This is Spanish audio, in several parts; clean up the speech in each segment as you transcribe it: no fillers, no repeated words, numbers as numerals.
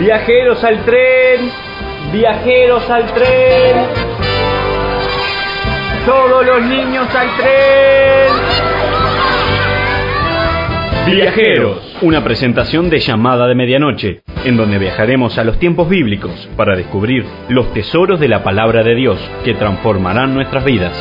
Viajeros al tren, viajeros al tren. Todos los niños al tren. Viajeros, una presentación de Llamada de Medianoche, en donde viajaremos a los tiempos bíblicos para descubrir los tesoros de la palabra de Dios que transformarán nuestras vidas.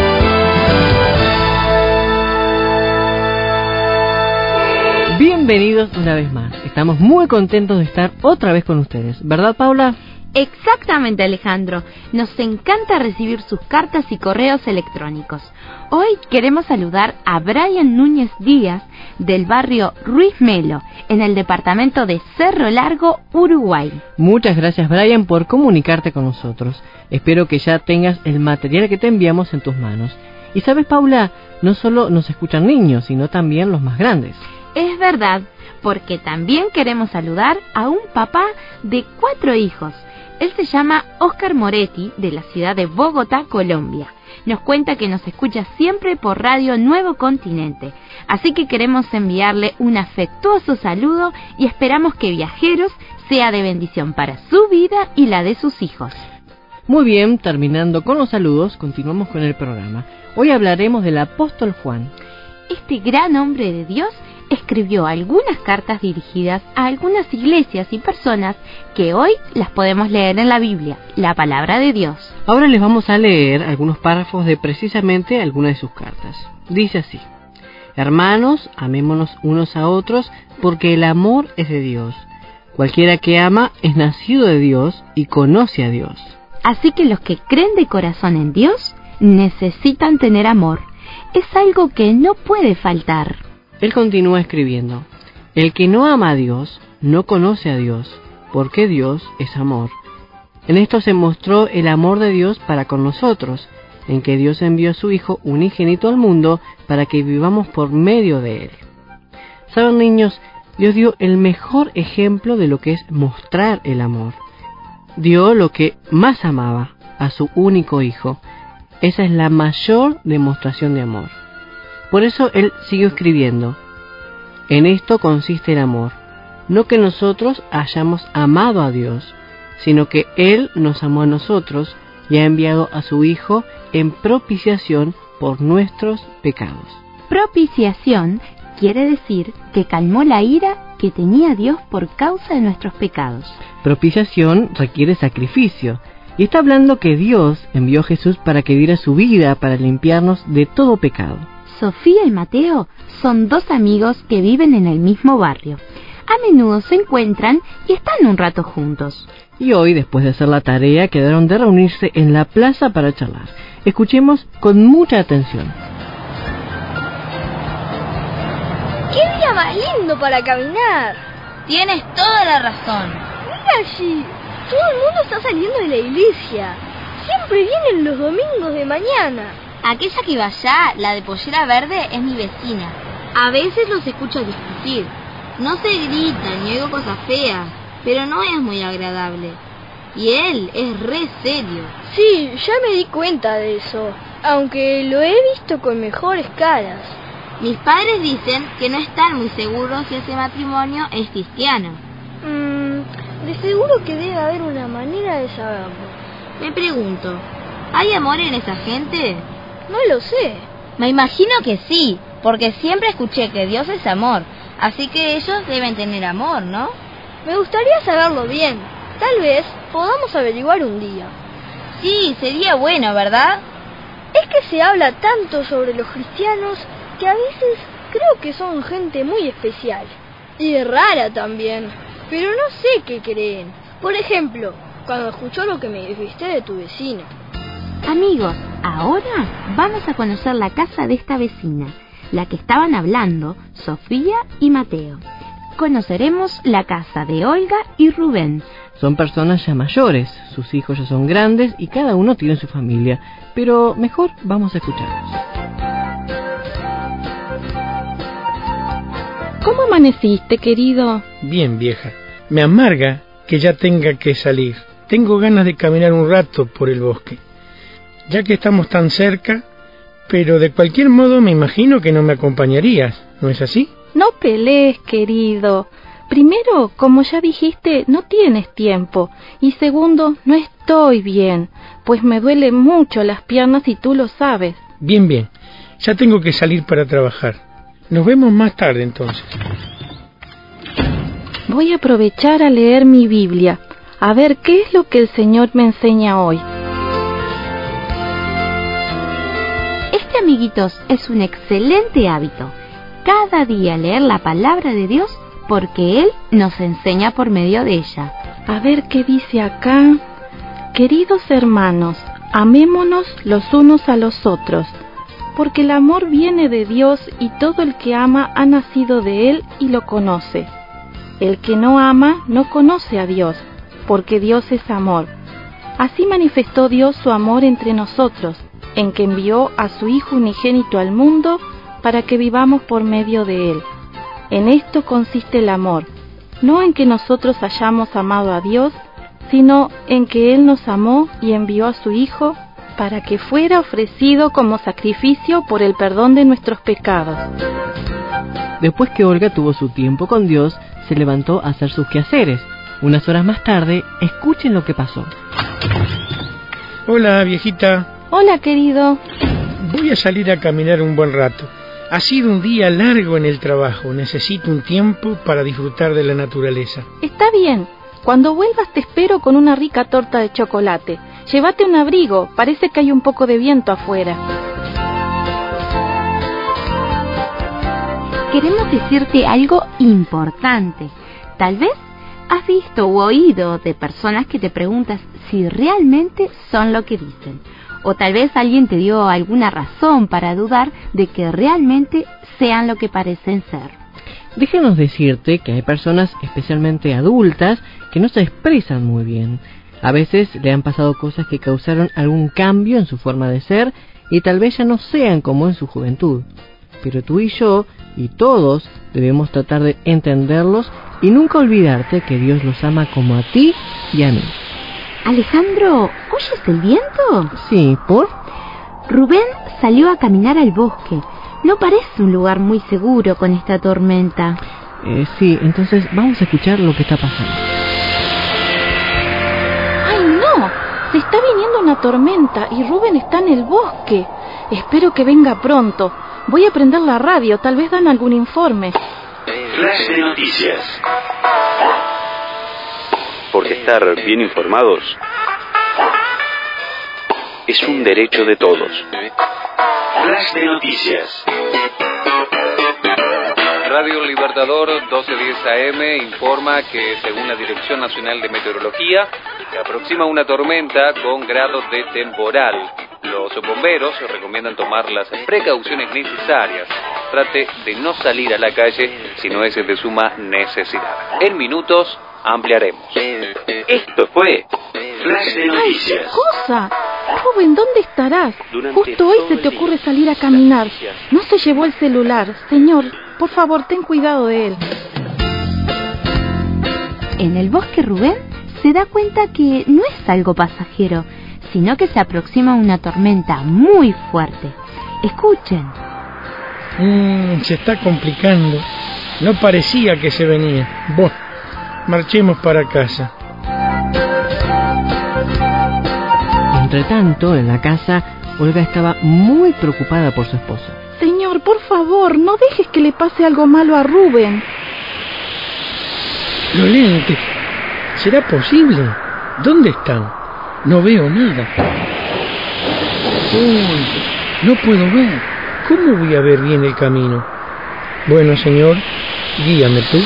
Bienvenidos una vez más. Estamos muy contentos de estar otra vez con ustedes, ¿verdad, Paula? Exactamente, Alejandro. Nos encanta recibir sus cartas y correos electrónicos. Hoy queremos saludar a Brian Núñez Díaz del barrio Ruiz Melo, en el departamento de Cerro Largo, Uruguay. Muchas gracias, Brian, por comunicarte con nosotros. Espero que ya tengas el material que te enviamos en tus manos. Y sabes, Paula, no solo nos escuchan niños, sino también los más grandes. Es verdad, porque también queremos saludar a un papá de 4 hijos. Él se llama Oscar Moretti, de la ciudad de Bogotá, Colombia. Nos cuenta que nos escucha siempre por Radio Nuevo Continente. Así que queremos enviarle un afectuoso saludo y esperamos que Viajeros sea de bendición para su vida y la de sus hijos. Muy bien, terminando con los saludos, continuamos con el programa. Hoy hablaremos del apóstol Juan. Este gran hombre de Dios escribió algunas cartas dirigidas a algunas iglesias y personas que hoy las podemos leer en la Biblia, la palabra de Dios. Ahora les vamos a leer algunos párrafos de precisamente algunas de sus cartas. Dice así: Hermanos, amémonos unos a otros, porque el amor es de Dios. Cualquiera que ama es nacido de Dios y conoce a Dios. Así que los que creen de corazón en Dios necesitan tener amor. Es algo que no puede faltar. Él continúa escribiendo: El que no ama a Dios no conoce a Dios, porque Dios es amor. En esto se mostró el amor de Dios para con nosotros, en que Dios envió a su Hijo unigénito al mundo para que vivamos por medio de Él. Saben, niños, Dios dio el mejor ejemplo de lo que es mostrar el amor. Dio lo que más amaba, a su único Hijo. Esa es la mayor demostración de amor. Por eso él siguió escribiendo: En esto consiste el amor, no que nosotros hayamos amado a Dios, sino que Él nos amó a nosotros y ha enviado a su Hijo en propiciación por nuestros pecados. Propiciación quiere decir que calmó la ira que tenía Dios por causa de nuestros pecados. Propiciación requiere sacrificio, y está hablando que Dios envió a Jesús para que diera su vida para limpiarnos de todo pecado. Sofía y Mateo son 2 amigos que viven en el mismo barrio. A menudo se encuentran y están un rato juntos. Y hoy, después de hacer la tarea, quedaron de reunirse en la plaza para charlar. Escuchemos con mucha atención. ¡Qué día más lindo para caminar! Tienes toda la razón. Mira allí, todo el mundo está saliendo de la iglesia. Siempre vienen los domingos de mañana. Aquella que iba allá, la de pollera verde, es mi vecina. A veces los escucho discutir. No se gritan ni oigo cosas feas, pero no es muy agradable. Y él es re serio. Sí, ya me di cuenta de eso, aunque lo he visto con mejores caras. Mis padres dicen que no están muy seguros si ese matrimonio es cristiano. De seguro que debe haber una manera de saberlo. Me pregunto, ¿hay amor en esa gente? No lo sé. Me imagino que sí, porque siempre escuché que Dios es amor, así que ellos deben tener amor, ¿no? Me gustaría saberlo bien. Tal vez podamos averiguar un día. Sí, sería bueno, ¿verdad? Es que se habla tanto sobre los cristianos que a veces creo que son gente muy especial. Y rara también. Pero no sé qué creen. Por ejemplo, cuando escuchó lo que me dijiste de tu vecina. Amigos, ahora vamos a conocer la casa de esta vecina, la que estaban hablando Sofía y Mateo. Conoceremos la casa de Olga y Rubén. Son personas ya mayores, sus hijos ya son grandes y cada uno tiene su familia, pero mejor vamos a escucharlos. ¿Cómo amaneciste, querido? Bien, vieja. Me amarga que ya tenga que salir. Tengo ganas de caminar un rato por el bosque. Ya que estamos tan cerca, pero de cualquier modo me imagino que no me acompañarías, ¿no es así? No pelees, querido. Primero, como ya dijiste, no tienes tiempo. Y segundo, no estoy bien, pues me duelen mucho las piernas y tú lo sabes. Bien, bien. Ya tengo que salir para trabajar. Nos vemos más tarde entonces. Voy a aprovechar a leer mi Biblia, a ver qué es lo que el Señor me enseña hoy. Este, amiguitos, es un excelente hábito. Cada día leer la palabra de Dios, porque Él nos enseña por medio de ella. A ver qué dice acá. Queridos hermanos, amémonos los unos a los otros, porque el amor viene de Dios y todo el que ama ha nacido de Él y lo conoce. El que no ama no conoce a Dios, porque Dios es amor. Así manifestó Dios su amor entre nosotros, en que envió a su Hijo unigénito al mundo para que vivamos por medio de Él. En esto consiste el amor, no en que nosotros hayamos amado a Dios, sino en que Él nos amó y envió a su Hijo para que fuera ofrecido como sacrificio por el perdón de nuestros pecados. Después que Olga tuvo su tiempo con Dios, se levantó a hacer sus quehaceres. Unas horas más tarde, escuchen lo que pasó. Hola, viejita. Hola, querido. Voy a salir a caminar un buen rato. Ha sido un día largo en el trabajo. Necesito un tiempo para disfrutar de la naturaleza. Está bien. Cuando vuelvas te espero con una rica torta de chocolate. Llévate un abrigo. Parece que hay un poco de viento afuera. Queremos decirte algo importante. Tal vez has visto u oído de personas que te preguntas si realmente son lo que dicen. O tal vez alguien te dio alguna razón para dudar de que realmente sean lo que parecen ser. Déjanos decirte que hay personas, especialmente adultas, que no se expresan muy bien. A veces le han pasado cosas que causaron algún cambio en su forma de ser y tal vez ya no sean como en su juventud. Pero tú y yo, y todos, debemos tratar de entenderlos y nunca olvidarte que Dios los ama como a ti y a mí. Alejandro, ¿oyes el viento? Sí, ¿por? Rubén salió a caminar al bosque. No parece un lugar muy seguro con esta tormenta. Sí, entonces vamos a escuchar lo que está pasando. ¡Ay, no! Se está viniendo una tormenta y Rubén está en el bosque. Espero que venga pronto. Voy a prender la radio, tal vez dan algún informe. Flash de noticias. Porque estar bien informados es un derecho de todos. Flash de noticias. Radio Libertador 1210 AM informa que, según la Dirección Nacional de Meteorología, se aproxima una tormenta con grados de temporal. Los bomberos recomiendan tomar las precauciones necesarias. Trate de no salir a la calle si no es de suma necesidad. En minutos ampliaremos. Esto fue Flash de Noticias. ¡Ay, qué cosa! Rubén, ¿dónde estarás? Justo hoy se te ocurre salir a caminar. No se llevó el celular. Señor, por favor, ten cuidado de él. En el bosque Rubén se da cuenta que no es algo pasajero, sino que se aproxima una tormenta muy fuerte. Escuchen. Se está complicando. No parecía que se venía. Marchemos para casa. Entretanto, en la casa, Olga estaba muy preocupada por su esposo. Señor, por favor, no dejes que le pase algo malo a Rubén. Los lentes. ¿Será posible? ¿Dónde están? No veo nada. Uy, no puedo ver. ¿Cómo voy a ver bien el camino? Bueno, señor, guíame tú.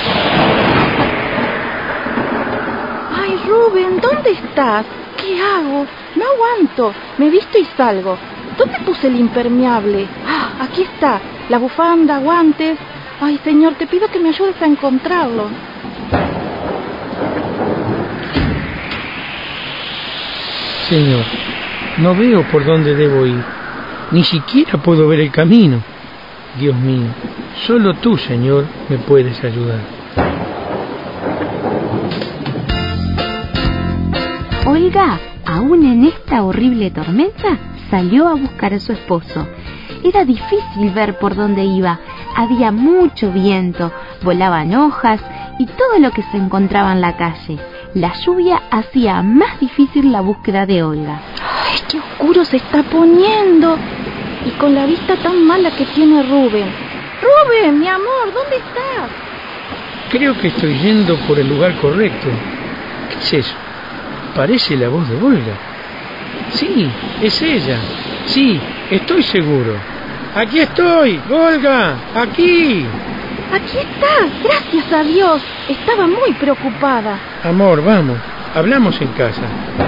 Ay, Rubén, ¿dónde estás? ¿Qué hago? No aguanto. Me visto y salgo. ¿Dónde puse el impermeable? Aquí está. La bufanda, guantes. Ay, señor, te pido que me ayudes a encontrarlo. Señor, no veo por dónde debo ir. Ni siquiera puedo ver el camino. Dios mío, solo tú, Señor, me puedes ayudar. Olga, aún en esta horrible tormenta, salió a buscar a su esposo. Era difícil ver por dónde iba. Había mucho viento, volaban hojas y todo lo que se encontraba en la calle. La lluvia hacía más difícil la búsqueda de Olga. ¡Ay, qué oscuro se está poniendo! Y con la vista tan mala que tiene Rubén. ¡Rubén, mi amor! ¿Dónde estás? Creo que estoy yendo por el lugar correcto. ¿Qué es eso? Parece la voz de Olga. Sí, es ella. Sí, estoy seguro. ¡Aquí estoy, Olga! ¡Aquí! ¡Aquí estás! ¡Gracias a Dios! Estaba muy preocupada. Amor, vamos. Hablamos en casa.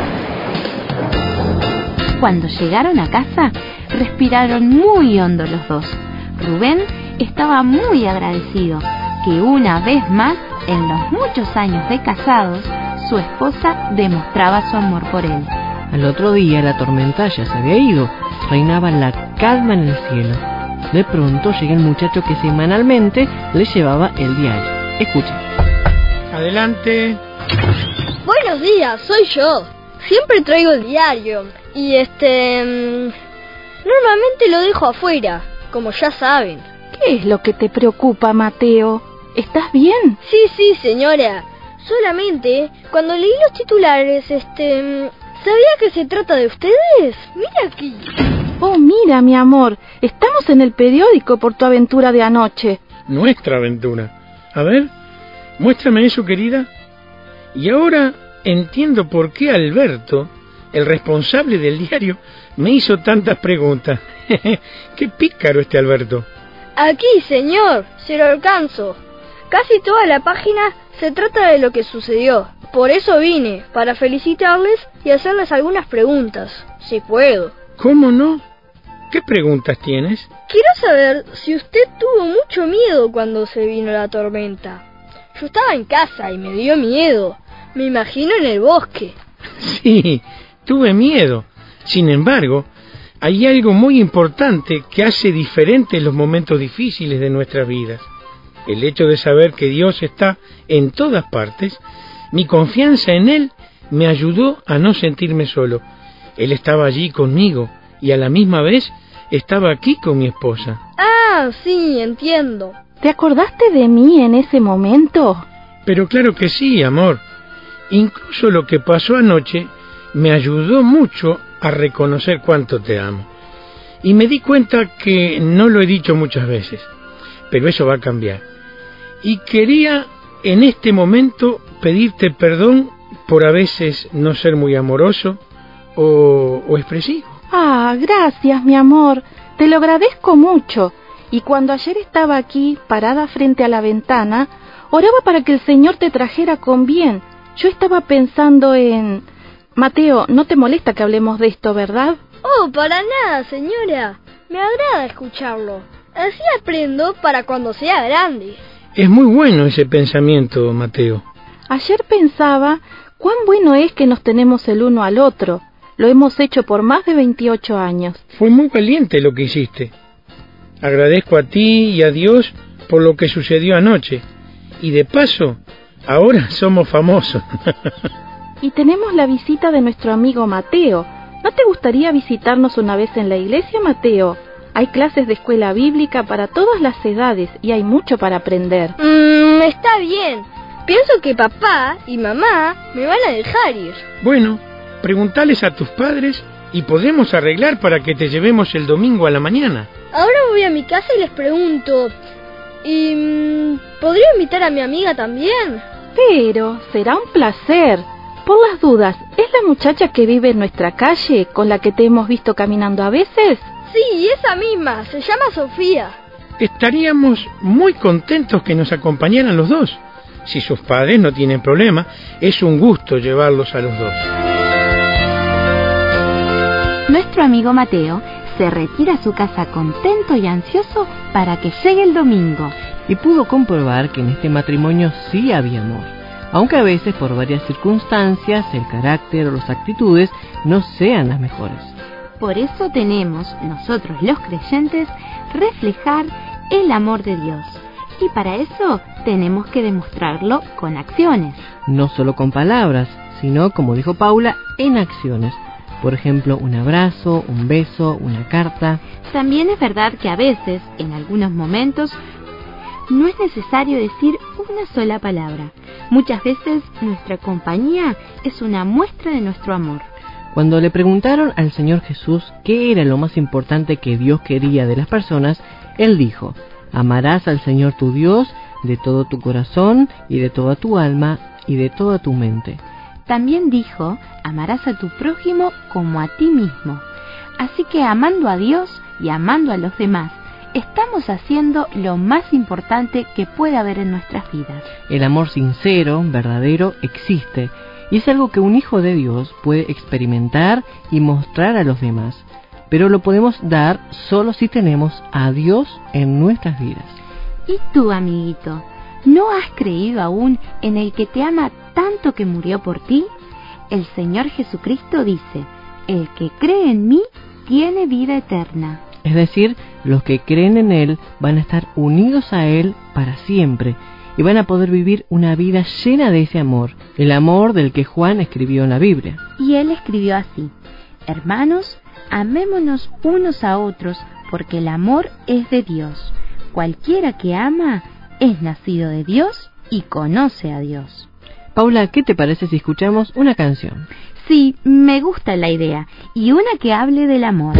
Cuando llegaron a casa, respiraron muy hondo los dos. Rubén estaba muy agradecido que una vez más, en los muchos años de casados, su esposa demostraba su amor por él. Al otro día la tormenta ya se había ido, reinaba la calma en el cielo. De pronto llega el muchacho que semanalmente le llevaba el diario. Escucha. Adelante. Buenos días, soy yo. Siempre traigo el diario. Y normalmente lo dejo afuera, como ya saben. ¿Qué es lo que te preocupa, Mateo? ¿Estás bien? Sí, señora. Solamente, cuando leí los titulares, ¿sabía que se trata de ustedes? Mira aquí. Oh, mira, mi amor. Estamos en el periódico por tu aventura de anoche. Nuestra aventura. A ver, muéstrame eso, querida. Y ahora entiendo por qué Alberto, el responsable del diario, me hizo tantas preguntas. Qué pícaro este Alberto. Aquí, señor, se lo alcanzo. Casi toda la página se trata de lo que sucedió. Por eso vine, para felicitarles y hacerles algunas preguntas, si puedo. ¿Cómo no? ¿Qué preguntas tienes? Quiero saber si usted tuvo mucho miedo cuando se vino la tormenta. Yo estaba en casa y me dio miedo. Me imagino en el bosque. Sí, tuve miedo. Sin embargo, hay algo muy importante que hace diferentes los momentos difíciles de nuestras vidas. El hecho de saber que Dios está en todas partes, mi confianza en Él me ayudó a no sentirme solo. Él estaba allí conmigo y a la misma vez estaba aquí con mi esposa. Ah, sí, entiendo. ¿Te acordaste de mí en ese momento? Pero claro que sí, amor. Incluso lo que pasó anoche me ayudó mucho a reconocer cuánto te amo. Y me di cuenta que no lo he dicho muchas veces, pero eso va a cambiar. Y quería en este momento pedirte perdón por a veces no ser muy amoroso o expresivo. Ah, gracias, mi amor. Te lo agradezco mucho. Y cuando ayer estaba aquí, parada frente a la ventana, oraba para que el Señor te trajera con bien. Yo estaba pensando en... Mateo, no te molesta que hablemos de esto, ¿verdad? Oh, para nada, señora. Me agrada escucharlo. Así aprendo para cuando sea grande. Es muy bueno ese pensamiento, Mateo. Ayer pensaba cuán bueno es que nos tenemos el uno al otro. Lo hemos hecho por más de 28 años. Fue muy valiente lo que hiciste. Agradezco a ti y a Dios por lo que sucedió anoche. Y de paso, ahora somos famosos. Y tenemos la visita de nuestro amigo Mateo. ¿No te gustaría visitarnos una vez en la iglesia, Mateo? Hay clases de escuela bíblica para todas las edades y hay mucho para aprender. Está bien. Pienso que papá y mamá me van a dejar ir. Bueno, preguntales a tus padres y podemos arreglar para que te llevemos el domingo a la mañana. Ahora voy a mi casa y les pregunto. ¿Y podría invitar a mi amiga también? Pero será un placer. Por las dudas, ¿es la muchacha que vive en nuestra calle con la que te hemos visto caminando a veces? Sí, esa misma. Se llama Sofía. Estaríamos muy contentos que nos acompañaran los dos. Si sus padres no tienen problema, es un gusto llevarlos a los dos. Nuestro amigo Mateo se retira a su casa contento y ansioso para que llegue el domingo. Y pudo comprobar que en este matrimonio sí había amor, aunque a veces por varias circunstancias el carácter o las actitudes no sean las mejores. Por eso tenemos, nosotros los creyentes, reflejar el amor de Dios. Y para eso tenemos que demostrarlo con acciones. No solo con palabras, sino, como dijo Paula, en acciones. Por ejemplo, un abrazo, un beso, una carta. También es verdad que a veces, en algunos momentos, no es necesario decir una sola palabra. Muchas veces nuestra compañía es una muestra de nuestro amor. Cuando le preguntaron al Señor Jesús qué era lo más importante que Dios quería de las personas, Él dijo: amarás al Señor tu Dios de todo tu corazón y de toda tu alma y de toda tu mente. También dijo: amarás a tu prójimo como a ti mismo. Así que amando a Dios y amando a los demás, estamos haciendo lo más importante que puede haber en nuestras vidas. El amor sincero, verdadero, existe, y es algo que un hijo de Dios puede experimentar y mostrar a los demás. Pero lo podemos dar solo si tenemos a Dios en nuestras vidas. ¿Y tú, amiguito, no has creído aún en el que te ama tanto que murió por ti? El Señor Jesucristo dice: el que cree en mí tiene vida eterna. Es decir, los que creen en Él van a estar unidos a Él para siempre y van a poder vivir una vida llena de ese amor, el amor del que Juan escribió en la Biblia. Y él escribió así: hermanos, amémonos unos a otros, porque el amor es de Dios. Cualquiera que ama es nacido de Dios y conoce a Dios. Paula, ¿qué te parece si escuchamos una canción? Sí, me gusta la idea, y una que hable del amor.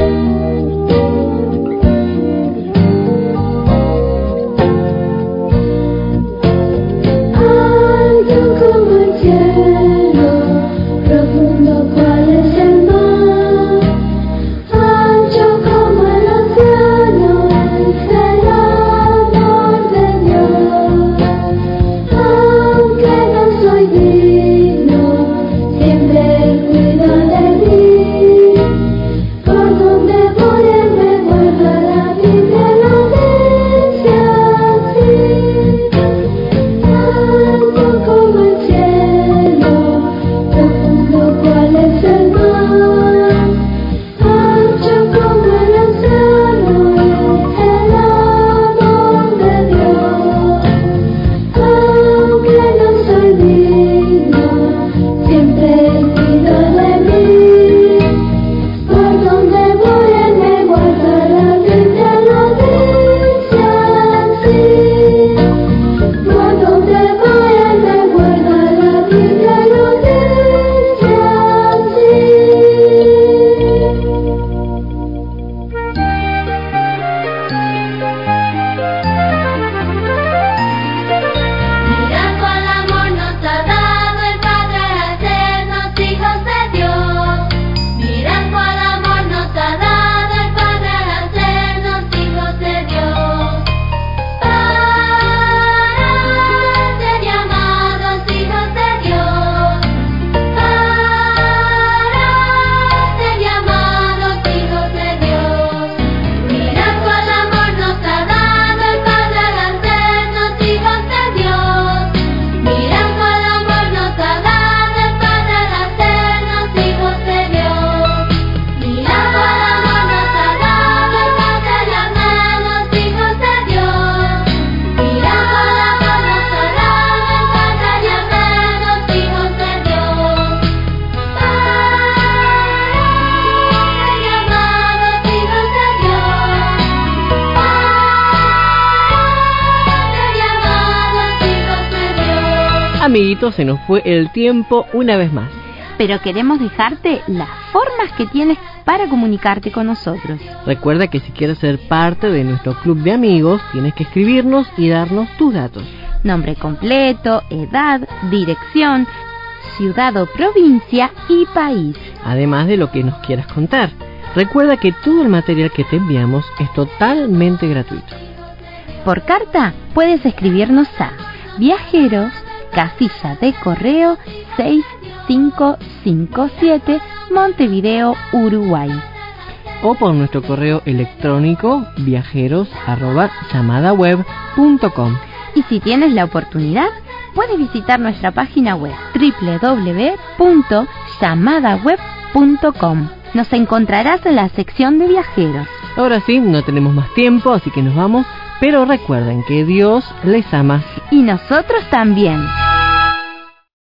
Amiguitos, se nos fue el tiempo una vez más. Pero queremos dejarte las formas que tienes para comunicarte con nosotros. Recuerda que si quieres ser parte de nuestro club de amigos, tienes que escribirnos y darnos tus datos. Nombre completo, edad, dirección, ciudad o provincia y país. Además de lo que nos quieras contar. Recuerda que todo el material que te enviamos es totalmente gratuito. Por carta puedes escribirnos a Viajeros, casilla de correo 6557, Montevideo, Uruguay. O por nuestro correo electrónico viajeros@llamadaweb.com. Y si tienes la oportunidad, puedes visitar nuestra página web www.llamadaweb.com. Nos encontrarás en la sección de viajeros. Ahora sí, no tenemos más tiempo, así que nos vamos, pero recuerden que Dios les ama. Y nosotros también.